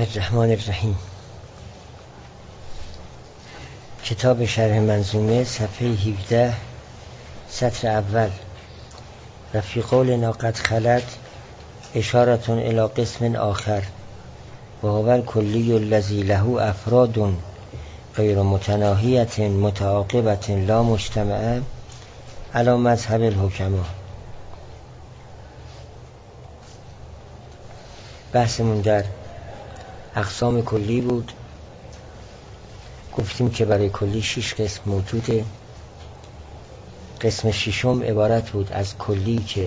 الرحمن الرحیم. کتاب شرح منظومه صفحه 17 سطر اول. و فی قولنا قد خلت اشارة الی قسم آخر و هو الکلی الذی له افراد غیر متناهیة متعاقبة لا مجتمعة علی مذهب الحکما. بحثمون در اقسام کلی بود. گفتیم که برای کلی 6 قسم موجوده. قسم ششم عبارت بود از کلی که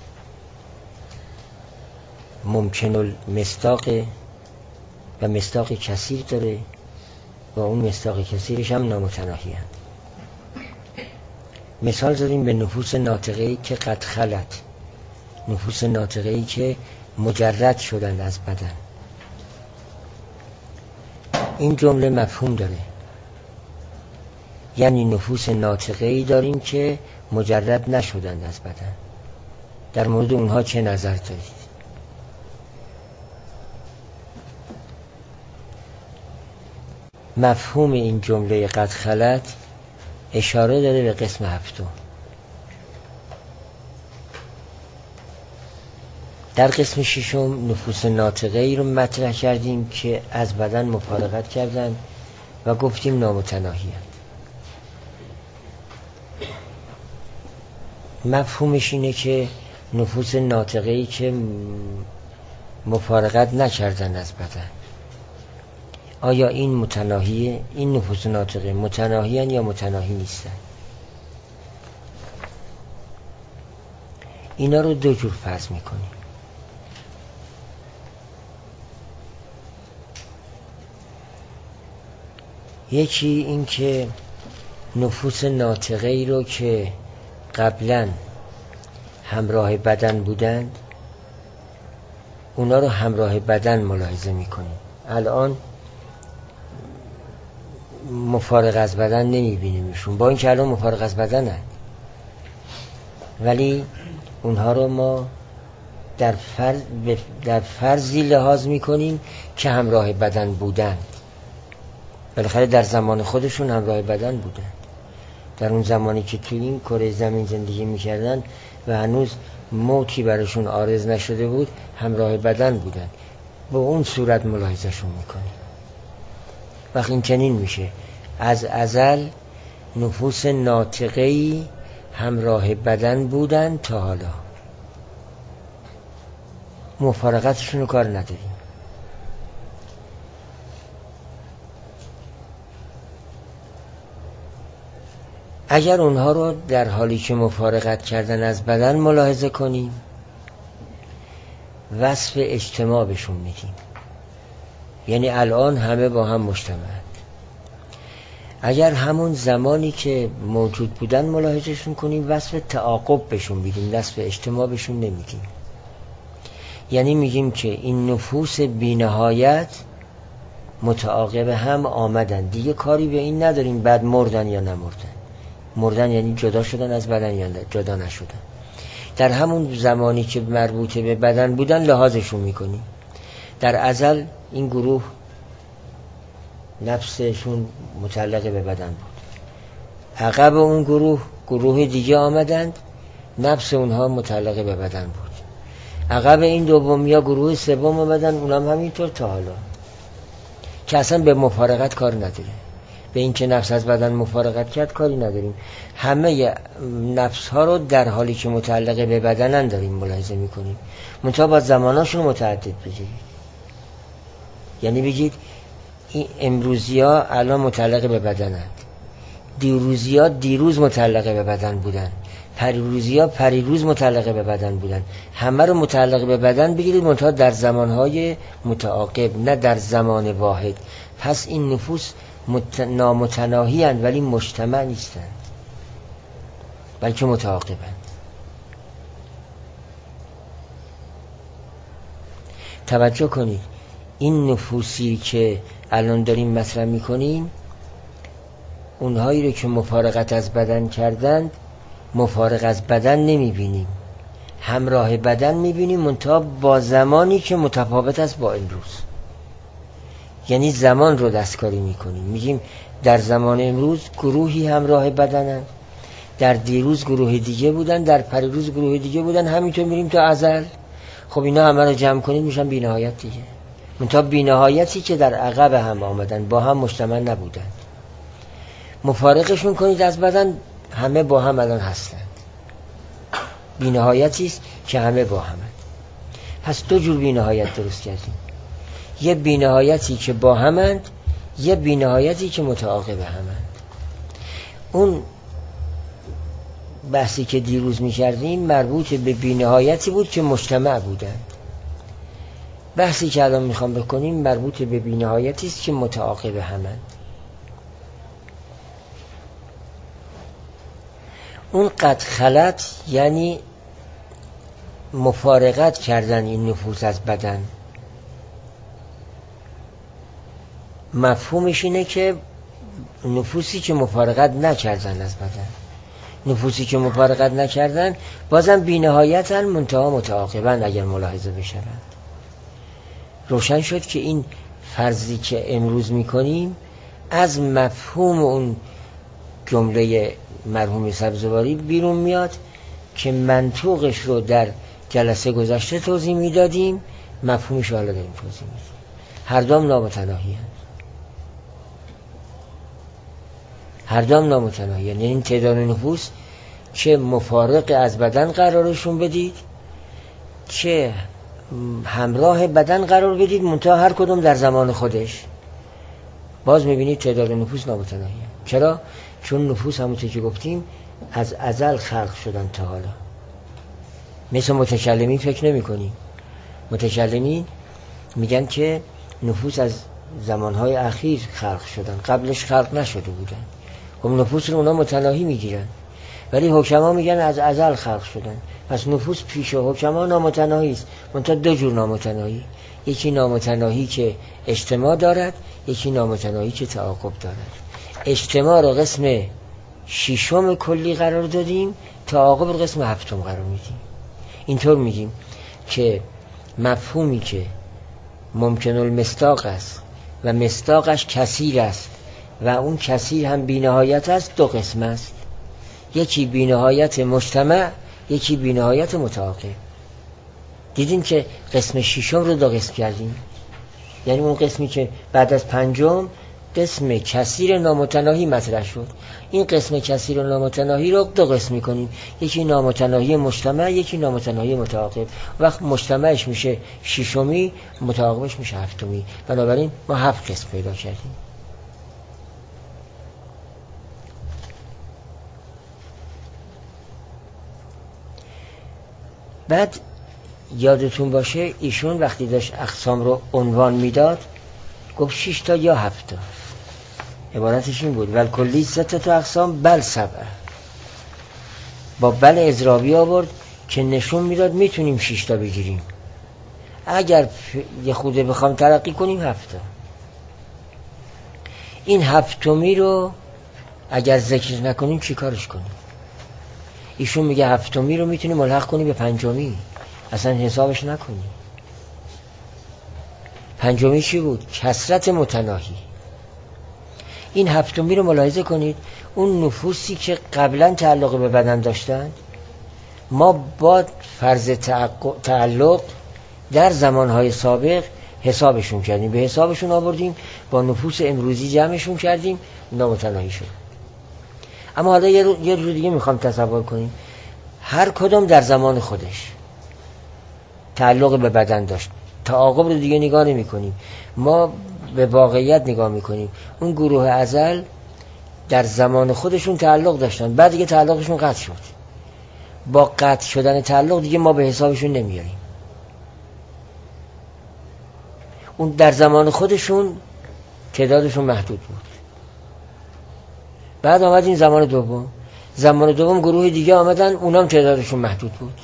ممکن المصداق و مصداق کثیر داره و اون مصداق کثیرش هم نامتناهی هست. مثال زدیم به نفوس ناطقه‌ای که قد خلت، نفوس ناطقه‌ای که مجرد شدن از بدن. این جمله مفهوم داره، یعنی نفوس ناطقه‌ای داریم که مجرد نشدن از بدن. در مورد اونها چه نظر دارید؟ مفهوم این جمله قد خلت اشاره داره به قسم هفتم. در قسم ششم نفوس ناطقه‌ای رو مطرح کردیم که از بدن مفارقت کردن و گفتیم نامتناهی هست. مفهومش اینه که نفوس ناطقه‌ای که مفارقت نکردن از بدن، آیا این متناهیه؟ این نفوس ناطقه متناهیان یا متناهی نیستن؟ اینا رو دو جور فرض میکنیم. یکی این که نفوس ناطقه‌ای رو که قبلا همراه بدن بودند اونا رو همراه بدن ملاحظه میکنیم. الان مفارق از بدن نمیبینیمشون، با اینکه الان مفارق از بدن هست، ولی اونها رو ما در فرضی لحاظ میکنیم که همراه بدن بودند. بالاخره در زمان خودشون همراه بدن بودند، در اون زمانی که توی این کره زمین زندگی میکردن و هنوز موتی براشون عارض نشده بود همراه بدن بودند. با اون صورت ملاحظهشون میکنیم. وقت این چنین میشه از ازل نفوس ناطقه‌ای همراه بدن بودن تا حالا، مفارقتشون رو کار نداریم. اگر اونها رو در حالی که مفارقت کردن از بدن ملاحظه کنیم وصف اجتماع بهشون میدیم، یعنی الان همه با هم مجتمعند. اگر همون زمانی که موجود بودن ملاحظهشون کنیم وصف تعاقب بهشون میدیم، وصف اجتماع بهشون نمیدیم. یعنی میگیم که این نفوس بی‌نهایت متعاقب هم آمدن، دیگه کاری به این نداریم بعد مردن یا نمردن. مردن یعنی جدا شدن از بدن یا جدا نشدن. در همون زمانی که مربوطه به بدن بودن لحاظشون میکنیم. در ازل این گروه نفسشون متعلق به بدن بود، عقب اون گروه دیگه آمدند، نفس اونها متعلق به بدن بود، عقب این دوم یا گروه سوم آمدن، اونم همینطور تا حالا، که اصلا به مفارقت کار نداره. به این که نفس از بدن مفارقت کرد کاری نداریم. همه نفس ها رو در حالی که متعلق به بدنن داریم ملاحظه میکنیم، منتها با زماناشون متعدد بگیرید. یعنی بگید این امروزی ها الان متعلق به بدنند، دیروزی ها دیروز متعلق به بدن بودن، پریروزی ها پریروز متعلق به بدن بودن. همه رو متعلق به بدن بگیرید، منتها در زمانهای متعاقب، نه در زمان واحد. پس این نفوس نامتناهی هستند ولی مجتمع نیستند، بلکه متعاقبند. توجه کنید، این نفوسی که الان داریم مطرح میکنیم اونهایی رو که مفارقت از بدن کردند مفارق از بدن نمیبینیم، همراه بدن میبینیم، منتها با زمانی که متفاوت است با امروز. یعنی زمان رو دستکاری میکنیم. میگیم در زمان امروز گروهی همراه بدنن، در دیروز گروه دیگه بودن، در پریروز گروه دیگه بودن، همینطور میریم تا ازل. خب اینا همه رو جمع کنید میشن بی نهایت دیگه. منتها بی نهایتی که در عقب هم آمدن، با هم مجتمع نبودن. مفارقشون کنید از بدن، همه با هم الان هستند. بی نهایتی است که همه با همند. پس دو جور بی نهایت درست کردیم. یه بی نهایتی که با همند، یه بی نهایتی که متعاقب همند. اون بحثی که دیروز می‌کردیم مربوط به بی نهایتی بود که مجتمع بودند. بحثی که الان میخوام بکنیم مربوط به بی نهایتی است که متعاقب همند. اون قد خلط یعنی مفارقت کردن این نفوس از بدن. مفهومش اینه که نفوسی که مفارقت نکردن از بدن، نفوسی که مفارقت نکردن بازم بی نهایتن، منتها متعاقبن. اگر ملاحظه بشوند روشن شد که این فرضی که امروز میکنیم از مفهوم اون جمله مرحوم سبزواری بیرون میاد که منطوقش رو در جلسه گذشته توضیح میدادیم، مفهومش رو حالا داریم توضیح میدیم. هر دوم نامتناهی هست. هر دوم نامتناهی هست. یعنی این تعداد نفوس چه مفارق از بدن قرارشون بدید، چه همراه بدن قرار بدید، منتها هر کدوم در زمان خودش، باز میبینید تعداد نفوس نامتناهی هست. چرا؟ چون نفوس همونطور که گفتیم از ازل خلق شدن تا حالا. مثل متکلمین فکر نمی کنیم. متکلمین میگن که نفوس از زمانهای اخیر خلق شدن، قبلش خلق نشده بودن. خب نفوس رو اونا متناهی میگیرن، ولی حکما میگن از ازل خلق شدن. پس نفوس پیش حکما نامتناهی است. منتها دو جور نامتناهی، یکی نامتناهی که اجتماع دارد، یکی نامتناهی که تعاقب دارد. اجتماع رو قسم ششم کلی قرار دادیم، تعاقب رو قسم هفتم قرار میدیم. اینطور میگیم که مفهومی که ممکن المصداق است و مصداقش کثیر است و اون کثیر هم بی‌نهایت است، دو قسم است. یکی بی‌نهایت مجتمع، یکی بی‌نهایت متعاقب. دیدیم که قسم ششم رو دو قسم کردیم. یعنی اون قسمی که بعد از پنجم قسم کثیر نامتناهی مطرح شد، این قسم کثیر نامتناهی رو دو قسم می‌کنیم، یکی نامتناهی مجتمع، یکی نامتناهی متعاقب. وقت مجتمعش میشه ششمی، متعاقبش میشه هفتمی. بنابراین ما 7 قسم پیدا کردیم. بعد یادتون باشه ایشون وقتی داشت اقسام رو عنوان میداد گفت 6 تا یا 7 تا. عبارتش این بود: ول کلی 3 تا اقسام بل 7. با بل اضرابی آورد که نشون میداد میتونیم 6 تا بگیریم، اگر یه خوده بخوام ترقی کنیم 7 تا. این هفتمی رو اگر ذکر نکنیم چی کارش کنیم؟ ایشون میگه هفتمی رو میتونیم ملحق کنیم به پنجمی، اصلا حسابش نکنیم. پنجمی چی بود؟ کثرت متناهی. این هفتمی رو ملاحظه کنید، اون نفوسی که قبلا تعلق به بدن داشتن ما با فرض تعلق در زمانهای سابق حسابشون کردیم، به حسابشون آوردیم، با نفوس امروزی جمعشون کردیم، نامتناهی شد. اما حالا یه رو دیگه میخوام تصور کنیم، هر کدام در زمان خودش تعلق به بدن داشت، تعاقب رو دیگه نگاه نمی کنیم، ما به واقعیت نگاه میکنیم. اون گروه ازل در زمان خودشون تعلق داشتن، بعد دیگه تعلقشون قطع شد. با قطع شدن تعلق دیگه ما به حسابشون نمیاریم. اون در زمان خودشون تعدادشون محدود بود. بعد آمد این زمان دوم گروه دیگه آمدن، اونام تعدادشون محدود بود.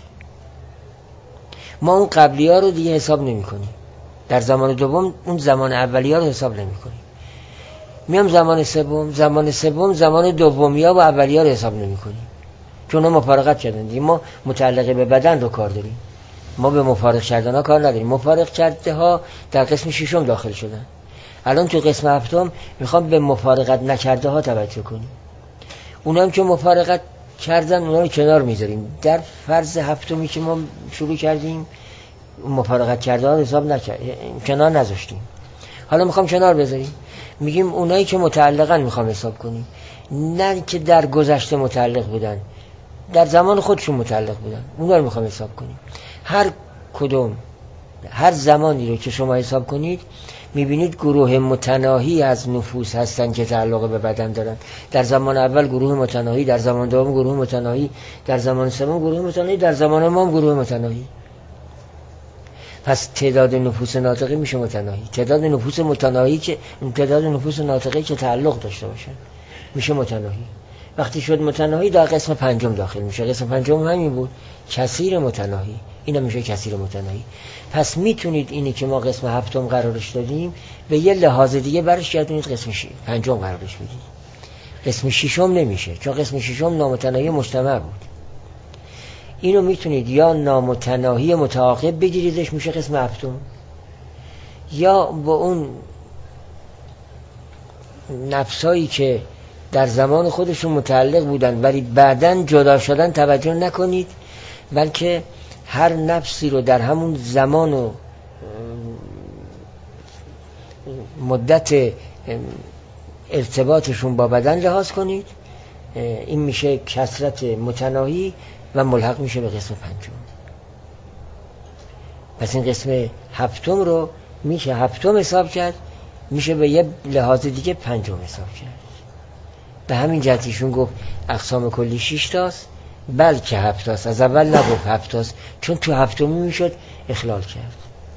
ما اون قبلی ها رو دیگه حساب نمی کنیم. در زمان دوم اون زمان اولی ها رو حساب نمی کنیم. میام زمان سوم زمان دومی ها و اولی ها رو حساب نمی کنیم، چون اون مفارقت کردن دیگه. ما متعلق به بدن رو کار داریم، ما به مفارق کردن ها کار نداریم. مفارق کرده ها در قسم ششم داخل شدن. الان تو قسم هفتم میخوام به مفارقت نکرده ها توجه کنیم. اونام که مفارقت کردن اونا رو کنار میذاریم. در فرض هفتمی که ما شروع کردیم مفارقت کرده ها حساب کنار نذاشتیم. حالا میخوام کنار بذاریم، میگیم اونایی که متعلقن میخوام حساب کنیم، نه که در گذشته متعلق بودن، در زمان خودشون متعلق بودن، اونا رو میخوام حساب کنیم. هر کدوم هر زمانی رو که شما حساب کنید میبینید گروه متناهی از نفوس هستن که تعلق به بدن دارن. در زمان اول گروه متناهی، در زمان دوم گروه متناهی، در زمان سوم گروه متناهی، در زمان ما هم گروه متناهی. پس تعداد نفوس ناطقه میشه متناهی. تعداد نفوس متناهی که تعداد نفوس ناطقه که تعلق داشته باشن میشه متناهی. وقتی شد متناهی در قسم پنجم داخل میشه. قسم پنجم همین بود، کثیر متناهی. اینا میشه کثیر متناهی. پس میتونید اینی که ما قسم هفتم قرارش دادیم به یه لحاظ دیگه برش گردونید قسم پنجم قرارش بدید. قسم ششم نمیشه، چون قسم ششم نامتناهی مجتمع بود. اینو میتونید یا نامتناهی متعاقب بگیریدش میشه قسم هفتم، یا با اون نفسایی که در زمان خودشون متعلق بودن ولی بعداً جدا شدن توجه نکنید، بلکه هر نفسی رو در همون زمان و مدت ارتباطشون با بدن لحاظ کنید. این میشه کثرت متناهی و ملحق میشه به قسم پنجم. پس این قسم هفتم رو میشه هفتم حساب کرد، میشه به یه لحاظ دیگه پنجم حساب کرد. به همین جهتیشون گفت اقسام کلی 6 تاست، بلکه 7 تاست. از اول نگفت 7 تاست چون تو هفتمی میشد اخلال کرد.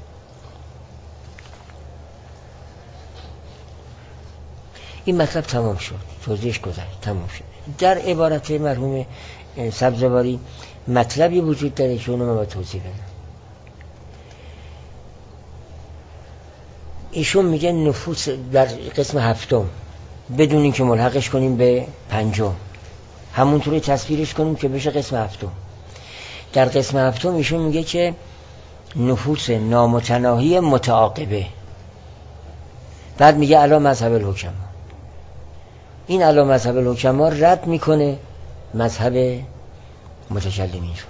این مطلب تمام شد، توضیحش گذشت، تمام شد. در عبارت مرحوم سبزواری مطلبی وجود داره که اونو من باید توضیح بدم. ایشون میگه نفوس در قسم هفتم بدون اینکه ملحقش کنیم به پنجم، همونطوری تصویرش کنیم که بشه قسم هفتم. در قسم هفتم ایشون میگه که نفوس نامتناهی متعاقبه. بعد میگه علی مذهب الحکما. این علی مذهب الحکما رد میکنه مذهب متکلمین رو،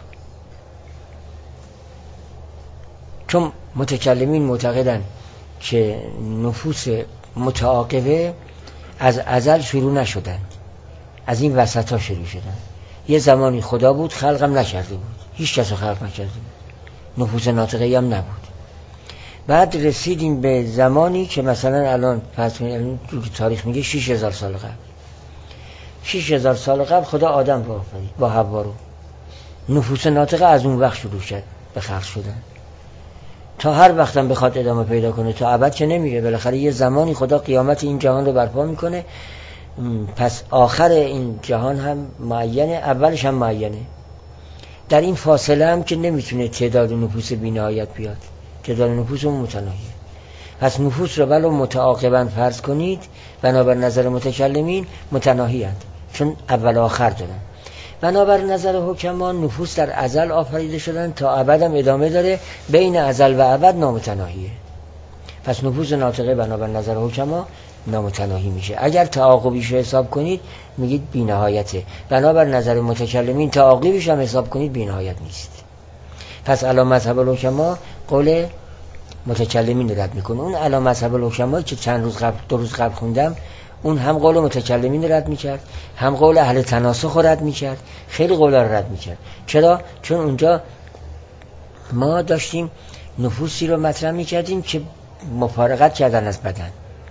چون متکلمین معتقدن که نفوس متعاقبه از ازل شروع نشدن، از این وسط ها شروع شدن. یه زمانی خدا بود خلقم نکرده بود، هیچ کس رو خلق نکرده بود، نفوس ناطقه هم نبود. بعد رسیدیم به زمانی که مثلا الان تاریخ میگه 6000 سال قبل، 6000 سال قبل خدا آدم رو آفرید با حوا رو. نفوس ناطقه از اون وقت شروع شد به خلق شدن. تا هر وقتم بخواد ادامه پیدا کنه تا ابد که نمیره. بالاخره یه زمانی خدا قیامت این جهان رو برپا میکنه. پس آخر این جهان هم معینه، اولش هم معینه. در این فاصله هم که نمیتونه تعداد نفوس بی‌نهایت بیاد، تعداد نفوس متناهیه. پس نفوس رو ولو متعاقباً فرض کنید بنابر نظر متکلمین متناهی اند، چون اول آخر دارن. بنابر نظر حکما نفوس در ازل آفریده شدن، تا ابد هم ادامه داره، بین ازل و ابد نامتناهیه. پس نفوس ناطقه بنابر نظر حکما نامتناهی میشه. اگر تعاقبیش رو حساب کنید میگید بی‌نهایته، بنابر نظر متکلمین تعاقبیش هم حساب کنید بی‌نهایت نیست. پس علی مذهب الحکما قول متکلمین رد میکنه. اون علی مذهب الحکما که دو روز قبل خوندم، اون هم قول متکلمین رد میکرد، هم قول اهل تناسخ رد میکرد، خیلی قولا رو رد میکرد. چرا؟ چون اونجا ما داشتیم نفوسی رو مطرح میکردیم که مفارقت کردن از بدن.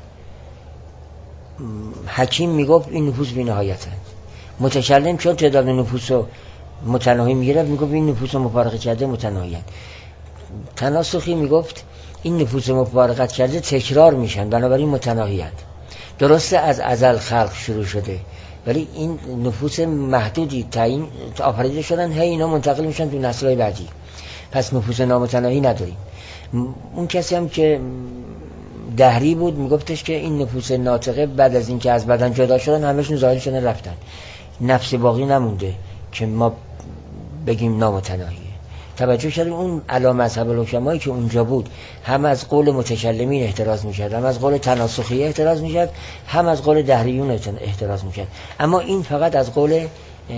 حکیم میگفت این نفوس بی‌نهایتن. متکلم چون تعداد نفوس رو متناهی میگرفت میگفت این نفوس رو مفارقت کرده متناهی‌اند. تناسخی میگفت این نفوس مفارقت کرده تکرار میشن بنابراین متناهی‌اند. درسته از ازل خلق شروع شده ولی این نفوس محدودی تعیین آفریده شدن، هی اینا منتقل میشن تو نسل‌های بعدی. پس نفوس نامتناهی نداریم. اون کسی هم که دهری بود میگفتش که این نفوس ناطقه بعد از اینکه از بدن جدا شدن همشون زائل شدن رفتن، نفس باقی نمونده که ما بگیم نامتناهیه. توجه کردیم اون علی مذهب الحکمایی که اونجا بود هم از قول متکلمین احتراز می‌کرد، هم از قول تناسخیه احتراز می‌کرد، هم از قول دهریون احتراز می‌کرد. اما این فقط از قول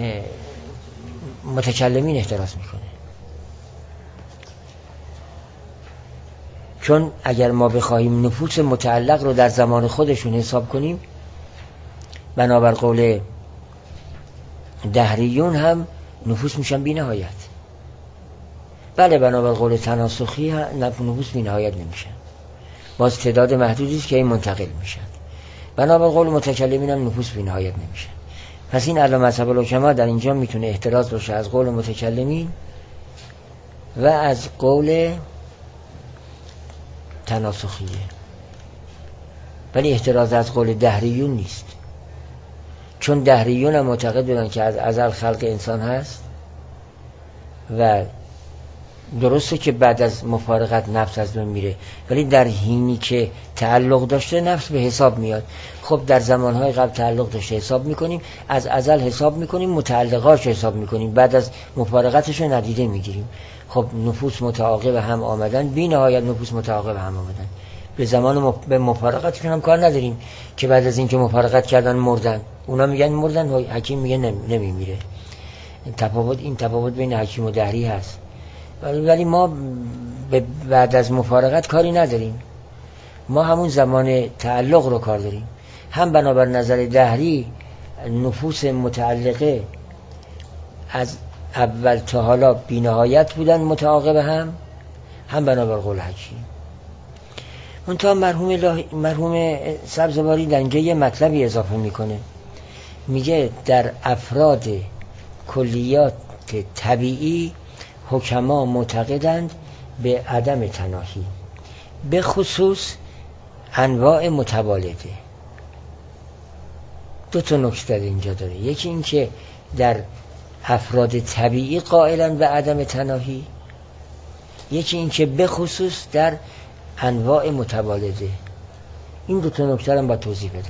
متکلمین احتراز می‌کنه. چون اگر ما بخواهیم نفوس متعلق رو در زمان خودشون حساب کنیم، بنابر قول دهریون هم نفوس میشن بی نهایت. بله بنابر قول تناسخی نفوس بی نهایت نمیشن، باز تعداد محدودی است که این منتقل میشن. بنابر قول متکلمین هم نفوس بی نهایت نمیشن. پس این علی مذهب الحکما در اینجا میتونه احتراز باشه از قول متکلمین و از قول تناسخیه، ولی احتراز از قول دهریون نیست. چون دهریون هم معتقد بودن که از ازل خلق انسان هست و درسته که بعد از مفارقت نفس از بین میره، ولی در حینی که تعلق داشته نفس به حساب میاد. خب در زمانهای قبل تعلق داشته حساب میکنیم، از ازل حساب میکنیم، متعلقاش حساب میکنیم، بعد از مفارقتش رو ندیده میگیریم. خب نفوس متعاقب هم آمدن، بی نهایت نفوس متعاقب هم آمدن. به زمان به مفارقتشون هم کار نداریم که بعد از اینکه مفارقت کردن مردن. اونا میگن مردن، حکیم میگه نمیمیره. این تفاوت بین حکیم و دهری هست. ولی ما بعد از مفارقت کاری نداریم، ما همون زمان تعلق رو کار داریم. هم بنابر نظر دهری نفوس متعلقه از اول تا حالا بی نهایت بودن متعاقب هم بنابر قول حکیم. منتها مرحوم سبزواری در اینجا یه مطلبی اضافه میکنه، میگه در افراد کلیات طبیعی حکما معتقدند به عدم تناهی، به خصوص انواع متوالده. دو تا نکته اینجا داره. یکی این که در افراد طبیعی قائلند به عدم تناهی، یکی این که به خصوص در انواع متوالده. این دو تا نکته رو با توضیح بدم.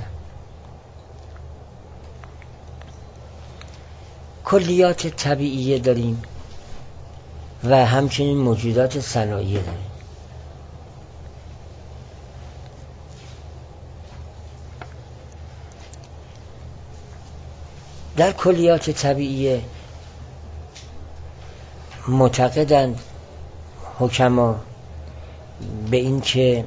کلیات طبیعیه داریم و همچنین موجودات صناعیه داریم. در کلیات طبیعیه معتقدند حکما به این که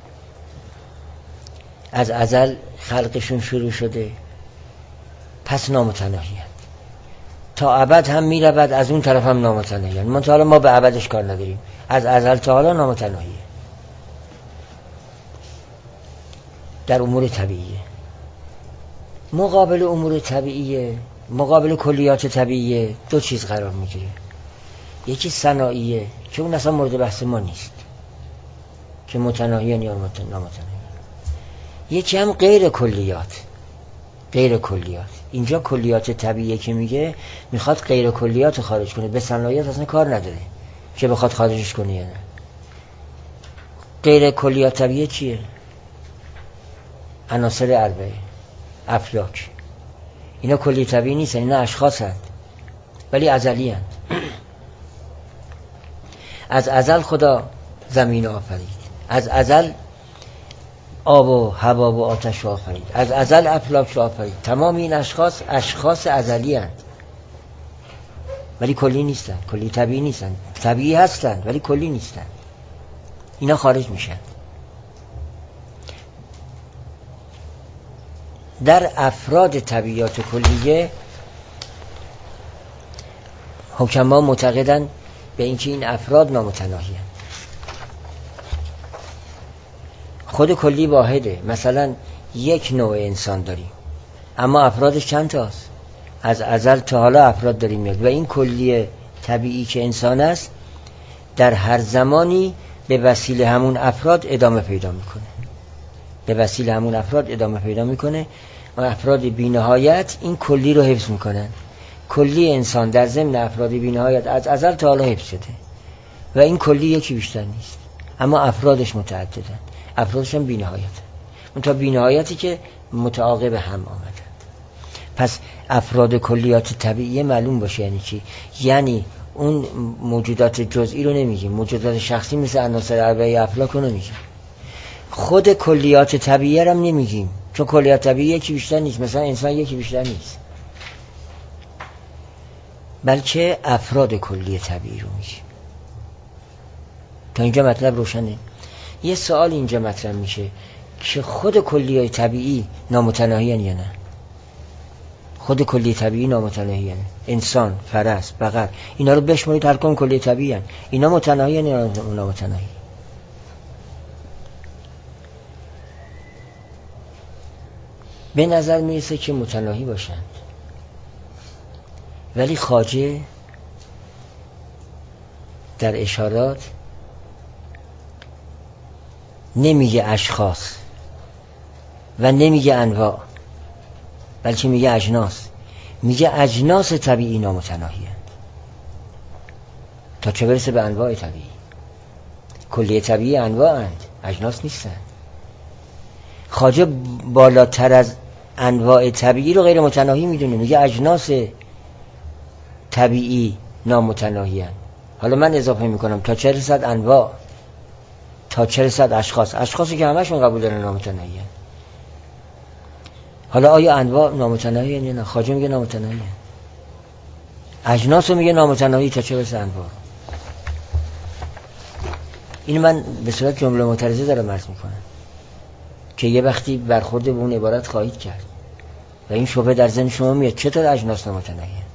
از ازل خلقشون شروع شده، پس نامتناهی هست. تا ابد هم می رود، از اون طرف هم نامتناهی هست. منتها ما به ابدش کار نداریم، از ازل تا حالا نامتناهیه. در امور طبیعیه. مقابل امور طبیعیه، مقابل کلیات طبیعیه دو چیز قرار میگیره. یکی صناعیه که اون اصلا مورد بحث ما نیست، که متناهی یا نامتناهی. یکی هم غیر کلیات. غیر کلیات، اینجا کلیات طبیعیه که میگه میخواد غیر کلیات خارج کنه، به صنایعات اصلا کار نداره که بخواد خارجش کنه یا نه. غیر کلیات طبیعیه چیه؟ عناصر اربعه، افلاک. اینا کلی طبیعی نیستن، اینا اشخاص هست ولی ازلی هست. از ازل خدا زمین آفرید، از ازل آب و هوا و آتش رو آفرید، از ازل افلاک رو آفرید. تمام این اشخاص ازلی هست ولی کلی نیستن، کلی طبیعی نیستن. طبیعی هستن ولی کلی نیستن. اینا خارج میشن. در افراد طبیعات کلیه حکما معتقدن به اینکه این افراد نامتناهی هستند. خود کلی واحده. مثلا یک نوع انسان داریم اما افرادش چند تاست؟ از ازل تا حالا افراد داریم میاد و این کلی طبیعی که انسان است در هر زمانی به وسیله همون افراد ادامه پیدا میکنه. به وسیله همون افراد ادامه پیدا میکنه و افراد بی‌نهایت این کلی رو حفظ میکنن. کلی انسان در ضمن افراد بی‌نهایت از ازل تا حالا حفظ شده و این کلی یکی بیشتر نیست، اما افرادش متعددن، افرادش هم بی‌نهایت. اون تا بی‌نهایتی که متعاقب هم آمدن. پس افراد کلیات طبیعی معلوم باشه یعنی چی؟ یعنی اون موجودات جزئی رو نمیگیم، موجودات شخصی مثل عناصر اربعه افلاک رو نمیگیم، خود کلیات طبیعی رو هم نمیگیم، چون کلیات طبیعی یکی بیشتر نیست، مثلا انسان یکی بیشتر نیست، بلکه افراد کلی طبیعی رو میگیم. تا اینجا مطلب روشنه؟ یه سوال اینجا مطرح میشه که خود کلیات طبیعی نامتناهی یا نه؟ خود کلی طبیعی نامتناهی هست. انسان، فرس، بقر، اینا رو بشمارید هر کدوم کلی طبیعی هست. اینا متناهی یا نامتناهی؟ به نظر میرسه که متناهی باشند، ولی خواجه در اشارات نمیگه اشخاص و نمیگه انواع، بلکه میگه اجناس. میگه اجناس طبیعی نامتناهی هست تا چه برسه به انواع طبیعی. کلیه طبیعی انواع هست، اجناس نیستن. خواجه بالاتر از انواع طبیعی رو غیر متناهی میدونه، میگه اجناس طبیعی نامتناهی هست. حالا من اضافه میکنم تا 400 انواع، تا 400 اشخاص، اشخاصی که همشون قبول دارن نامتناهی هست. حالا آیا انواع نامتناهی یا نه؟ خواجه میگه نامتناهی هست. اجناس رو میگه نامتناهی تا چه برسه انواع. این من به صورت جمله معترضه دارم عرض میکنم که یه وقتی برخورد به اون عبارت خواهید کرد و این شبهه در ذهن شما میاد چطور اجناس نامتناهی هست.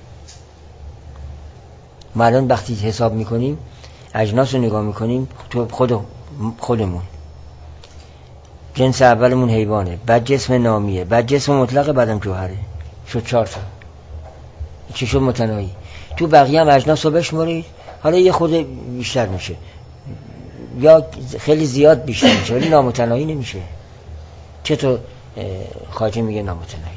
ما الان وقتی حساب میکنیم اجناس رو نگاه میکنیم تو خودمون، جنس اولمون حیوانه، بعد جسم نامیه، بعد جسم مطلقه، بعدم جوهره، شد 4 تا. چه شد متناهی. تو بقیه هم اجناس رو بشمارید، حالا یه خود بیشتر میشه یا خیلی زیاد بیشتر میشه، ولی نامتناهی نمیشه. چطور خواجه میگه نامتناهی؟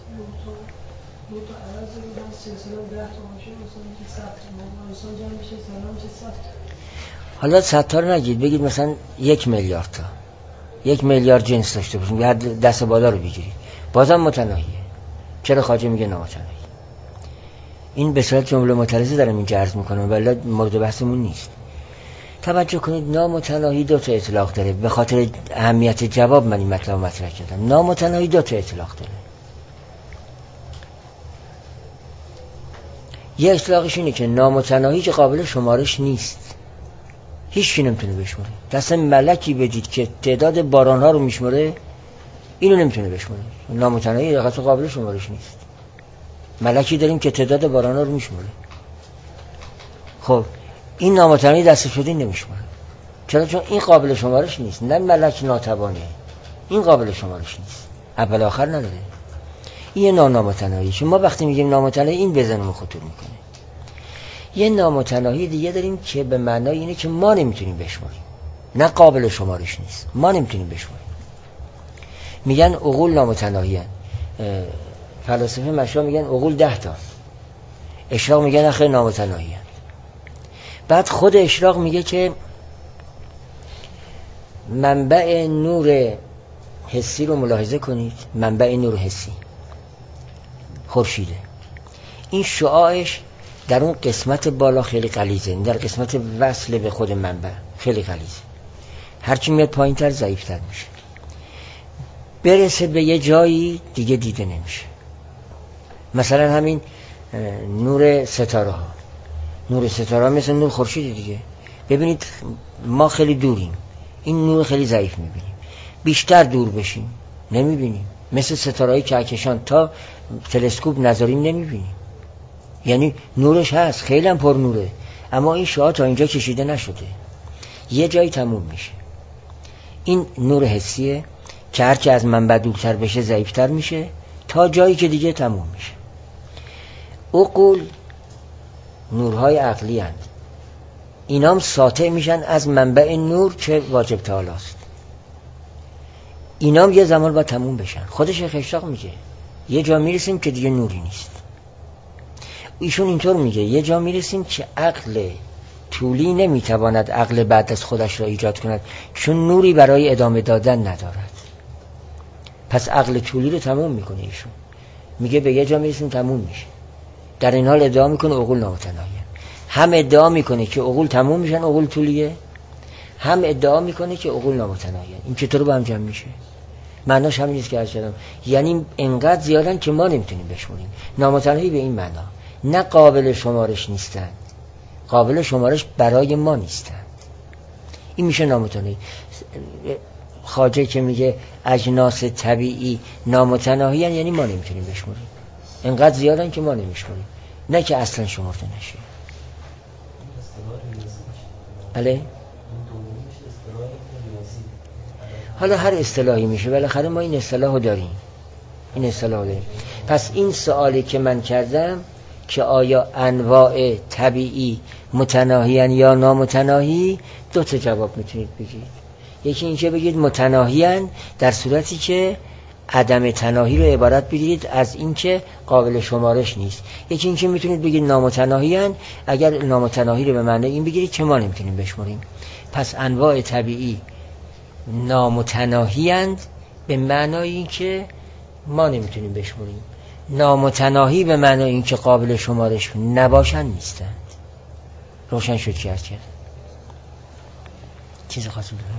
حالا 100 تا رو نگید، بگید مثلا 1 میلیارد تا، 1 میلیارد جنس داشته باشیم، هر دست بالا رو بگیرید، بازم متناهیه. چرا خواجه میگه نامتناهی؟ این به صورت جمله معترضه دارم اینجا عرض میکنم، ولی مورد بحثمون نیست. توجه کنید، نامتناهی 2 تا اطلاق داره. به خاطر اهمیت جواب من این مطلب مطرح کردم. نامتناهی 2 تا اطلاق داره. یه اطلاقش اینه که نامتناهی که قابل شمارش نیست، هیچ کی نمیتونه بشماره. دست ملکی بدید که تعداد بارانها رو میشماره، اینو نمیتونه بشماره. نامتناهی دقیقاً قابل شمارش نیست. ملکی داریم که تعداد بارانها رو میشماره. خب این نامتناهی دست شده نمیشماره. چرا؟ چون این قابل شمارش نیست. نه ملک ناتوانه، این قابل شمارش نیست، اول آخر نداره. این نامتناهی. چون ما وقتی میگیم نامتناهی این بزنم خطور میکنه. یه نامتناهی دیگه داریم که به معنای اینه که ما نمیتونیم بشماریم، نه قابل شمارش نیست، ما نمیتونیم بشماریم. میگن عقول نامتناهی هست. فلاسفه مشهور میگن عقول 10 تا. اشراق میگن آخه نامتناهی هست. بعد خود اشراق میگه که منبع نور حسی رو ملاحظه کنید. منبع نور حسی خورشیده. این شعاعش در اون قسمت بالا خیلی غلیظه، در قسمت وصل به خود منبع خیلی غلیظه. هرچی میاد پایین تر ضعیف تر میشه، برسه به یه جایی دیگه دیده نمیشه. مثلا همین نور ستاره ها، نور ستاره ها مثل نور خورشید دیگه. ببینید ما خیلی دوریم، این نور خیلی ضعیف میبینیم. بیشتر دور بشیم نمیبینیم، مثل ستاره‌های کهکشان تا تلسکوپ نذاریم نمیبینیم. یعنی نورش هست، خیلی هم پر نوره، اما این شعاع تا اینجا کشیده نشده، یه جایی تموم میشه. این نور حسیه که هرچی از منبع دورتر بشه ضعیفتر میشه تا جایی که دیگه تموم میشه. عقول نورهای عقلی هست، اینام ساطع میشن از منبع نور که واجب تعالی است. اینام یه زمان با تموم بشن. خودش اشراق میگه یه جا میرسیم که دیگه نوری نیست. ایشون اینطور میگه یه جا میرسیم که عقل طولی نمیتواند عقل بعد از خودش را ایجاد کند، چون نوری برای ادامه دادن ندارد. پس عقل طولی رو تموم میکنه. ایشون میگه به یه جا میرسیم تموم میشه. در این حال ادعا میکنه عقول نامتناهی. هم ادعا میکنه که عقول تموم میشن، عقول طولیه، هم ادعا میکنه که عقول نامتناهیه. این چطور با هم جمع میشه؟ معناش همین است که عرض کردم، یعنی انقدر زیادن که ما نمیتونیم بشمریم. نامتناهی به این معنا، نه قابل شمارش نیستن، قابل شمارش برای ما نیستن. این میشه نامتناهی. خواجه که میگه اجناس طبیعی نامتناهی یعنی ما نمیتونیم بشمریم، انقدر زیادن که ما نمیشمریم، نه که اصلا شمرده نشه. بله؟ حالا هر اصطلاحی میشه، بالاخره ما این اصطلاحو داریم، این اصطلاحو داریم. پس این سوالی که من کردم که آیا انواع طبیعی متناهیان یا نامتناهی، دو تا جواب میتونید بگید. یکی اینکه بگید متناهیان در صورتی که عدم تناهی رو عبارت بگیرید از اینکه قابل شمارش نیست. یکی اینکه میتونید بگید نامتناهیان اگر نامتناهی رو به معنی این بگیرید که ما نمیتونیم بشمریم. پس انواع طبیعی نامتناهیاند به معنای اینکه ما نمیتونیم بشمریم، نامتناهی به معنای اینکه قابل شمارش نباشن نیستند. روشن شد که کرد چیز خاصی دارم.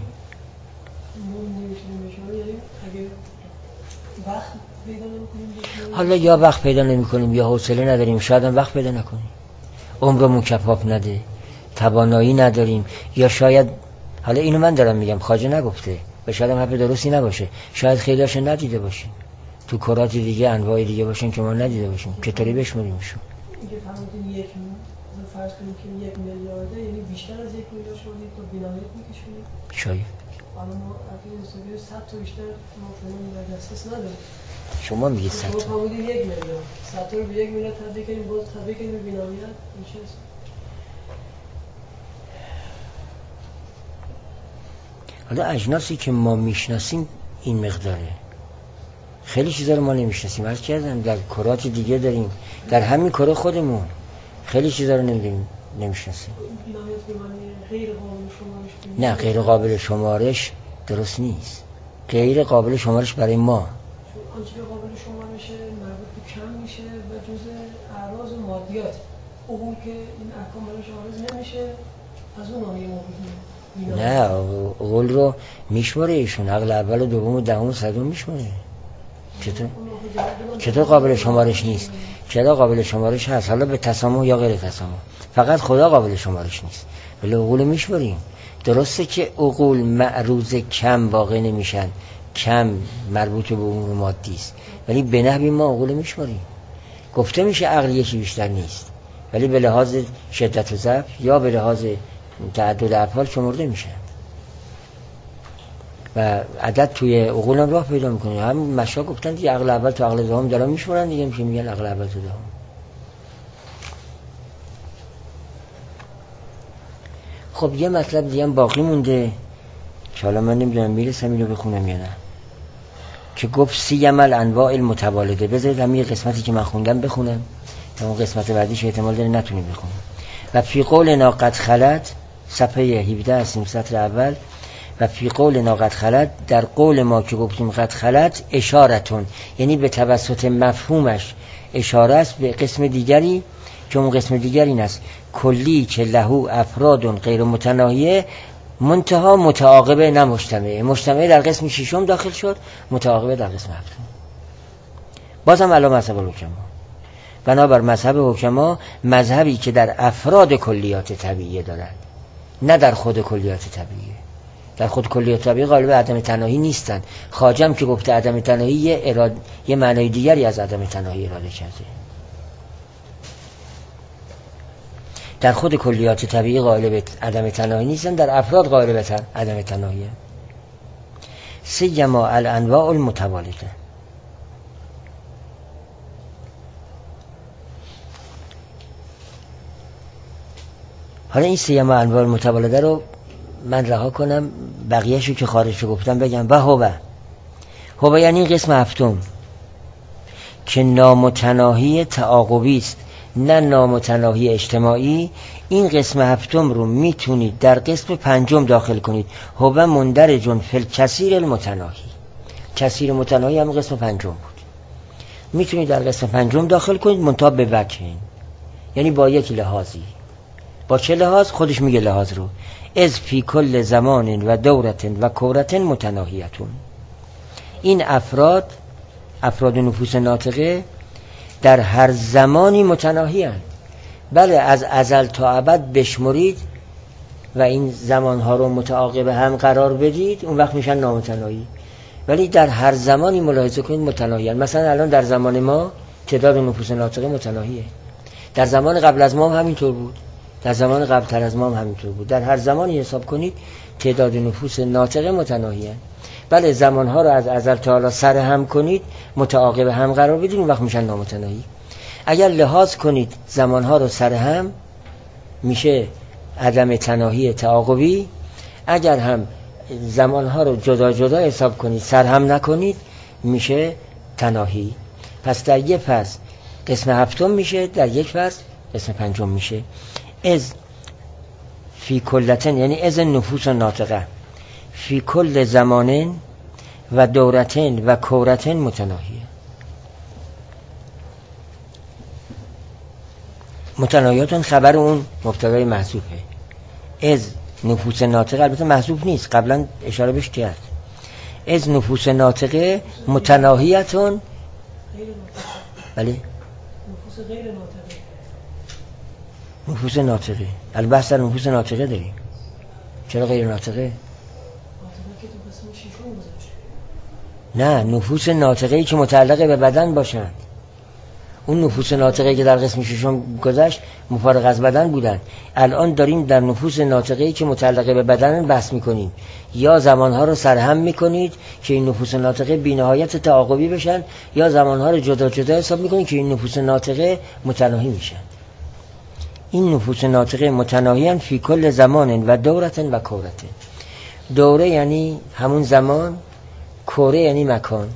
حالا یا وقت پیدا نمی کنیم یا حوصله نداریم، شاید هم وقت پیدا نکنیم، عمرمون کفاف نده، توانایی نداریم، یا شاید، حالا اینو من دارم میگم، خواجه نگفته و شاید هم حرف درستی نباشه، شاید خیلی‌هاشو ندیده باشیم، تو کرات دیگه انواع دیگه باشن که ما ندیده باشیم، چطوری بشمریمشون؟ اینکه فهمیدین فرض کنیم که 1 میلیارده، یعنی بیشتر از 1 میلیارد شدید تو بینایت میکشونید؟ شاید حالا ما اگه حسابی 100 تا بیشتر ما فهمون در دسترس نداریم. شما میگید 100 تا، شما فهمیدین 1 میلیارد، 100 تا رو به 1 میلیارد تبدیل کنیم، باز تبدیل کنیم به بینایت میشه. حالا اجناسی که ما میشناسیم این مقداره، خیلی چیزا رو ما نمیشناسیم. عرض کردم در کرات دیگه داریم، در همین کره خودمون خیلی چیزا رو نمیشناسیم. نه، غیر قابل شمارش درست نیست، غیر قابل شمارش برای ما. آنچه که قابل شمارش مربوط به کم میشه و جزء اعراض و مادیات، عقول که این احکام برای شمارش نمیشه، از اون ناحیه موجود. نه، عقول رو میشماره ایشون، عقل اول و دوم و دهم و صدم میشماره. چطور قابل شمارش نیست؟ چرا قابل شمارش هست، حالا به تسامح یا غیر تسامح، فقط خدا قابل شمارش نیست، ولی عقول میشماریم. درسته که عقول معروض کم واقع نمیشن، کم مربوط به امور مادی است، ولی به نحوی ما عقول میشماریم. گفته میشه عقل یکی بیشتر نیست، ولی به لحاظ شدت و ضعف یا به لحاظ تعدد افعال شمرده میشه و عدد توی عقول هم راه پیدا میکنه. هم مشا گفتن دیگه عقل اول تو عقل دوم دارن میشمرن دیگه، میگن عقل اول تو دوم. خب یه مطلب دیگه هم باقی مونده که حالا من نمیدونم میرسم اینو بخونم یا نه، که گفت سیم الانواع المتوالده. بذارید همین قسمتی که من خوندم بخونم، اون قسمت بعدیش احتمال داره نتونیم بخونیم. و فی قولنا قد خلت، صفحه 17 هستیم، سطر اول. و فی قولنا قد خلت، در قول ما که گفتیم قد خلت، اشارتون، یعنی به توسط مفهومش اشاره است به قسم دیگری که اون قسم دیگری این است: کلی که لهو افراد غیر متناهیه منتها متعاقبه نه مجتمعه. مجتمعه در قسم ششم داخل شد، متعاقبه در قسم هفتم. بازم علی مذهب الحکما، بنابر مذهب حکما، مذهبی که در افراد کلیات طبیعیه دارند، نه در خود کلیات طبیعیه. در خود کلیات طبیعی غالب عدم تناهی نیستند. خواجم که گفته عدم تناهی یه معنای دیگری از عدم تناهی اراده کرده. در خود کلیات طبیعی غالب عدم تناهی نیستند، در افراد غالب عدم تناهیه. سیما الانواع المتوالده. حالا این سیما انواع المتوالده رو من رها کنم، بقیه‌شو که خارجشو گفتم بگم. و هو یعنی قسم هفتم که نامتناهی تعاقبی است، نه نامتناهی اجتماعی. این قسم هفتم رو میتونید در قسم پنجم داخل کنید. هو مندرج فی الکثیر المتناهی. کثیر متناهی هم قسم پنجم بود، میتونید در قسم پنجم داخل کنید، منتها به وجه، یعنی با یک لحاظی. با چه لحاظ؟ خودش میگه لحاظ رو. از فی کل زمان و دورت و کورت متناهیتون. این افراد نفوس ناطقه در هر زمانی متناهی هستند. بله از ازل تا ابد بشمرید و این زمانها رو متعاقب هم قرار بدید، اون وقت میشن نامتناهی. ولی در هر زمانی ملاحظه کنید متناهی هستند. مثلا الان در زمان ما تعداد نفوس ناطقه متناهیه. در زمان قبل از ما هم همینطور بود، در زمان قبل تر از ما هم همینطور بود. در هر زمانی حساب کنید تعداد نفوس ناطقه متناهیه. بله زمانها رو از ازل تا حالا سر هم کنید، متعاقب هم قرار بدید، اون وقت میشن نامتناهی. اگر لحاظ کنید زمانها رو سر هم، میشه عدم تناهی تعاقبی. اگر هم زمانها رو جدا جدا حساب کنید، سر هم نکنید، میشه تناهی. پس در یک فصل قسم هفتم میشه، در یک فصل قسم پنجم میشه. از فی کلتن یعنی از نفوس ناطقه فی کل زمان و دورتن و کورتن متناهیه. متناهیاتون خبر اون مبتدای محذوفه. از نفوس ناطقه البته محذوف نیست، قبلا اشاره بهش کرد. از نفوس ناطقه متناهیتون. بله نفوس غیر ناطقه. نفوس ناطقه البته در نفوس ناطقه داریم. چرا غیر ناطقه؟ نه، نفوس ناطقه‌ای که متعلق به بدن باشند. اون نفوس ناطقه‌ای که در قسم ششم گذشت مفارق از بدن بودند. الان داریم در نفوس ناطقه‌ای که متعلق به بدن بحث می‌کنیم. یا زمانها رو سرهم می‌کنید که این نفوس ناطقه بی‌نهایت تعاقبی بشن، یا زمانها رو جدا جدا حساب می‌کنید که این نفوس ناطقه متناهی میشن. این نفوس ناطقه متناهیان فی کل زمان و دورتن و کورتن. دوره یعنی همون زمان، کوره یعنی مکان.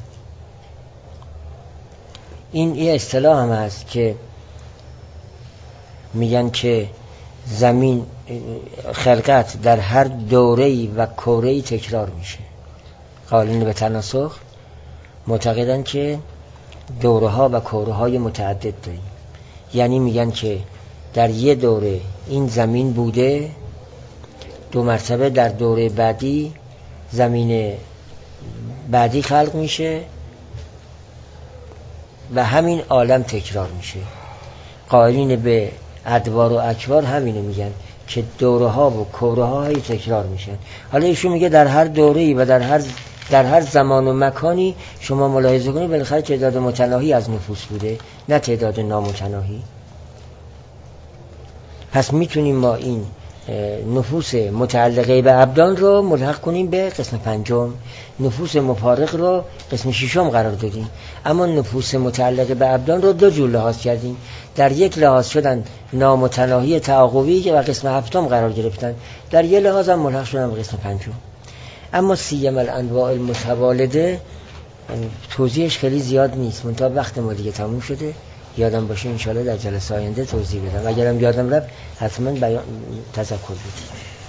این یه اصطلاح هم هست که میگن که زمین خلقت در هر دوره‌ای و کوره‌ای تکرار میشه. قائلین به تناسخ معتقدن که دوره‌ها و کوره‌های متعدد داریم. یعنی میگن که در یه دوره این زمین بوده، 2 مرتبه در دوره بعدی زمین بعدی خلق میشه و همین عالم تکرار میشه. قائلین به ادوار و اکوار همینو میگن که دوره ها و کوره ها هی تکرار میشن. حالا ایشون میگه در هر دوره‌ای و در هر زمان و مکانی شما ملاحظه کنید بالاخره تعداد متناهی از نفوس بوده، نه تعداد نامتناهی. پس میتونیم ما این نفوس متعلقه به ابدان رو ملحق کنیم به قسم پنجم، نفوس مفارق رو قسم ششم قرار دادیم. اما نفوس متعلقه به ابدان رو 2 جور لحاظ کردیم. در یک لحاظ شدن نامتناهی تعاقبی که و قسم هفتم قرار گرفتن، در یک لحاظ هم ملحق شدن به قسم پنجم. اما سیم الانواع المتوالده توضیحش خیلی زیاد نیست، منتها وقت ما دیگه تموم شده. یادم باشه انشاءالله در جلسه آینده توضیح بدم. اگرم یادم رفت حتما تذکر بدید.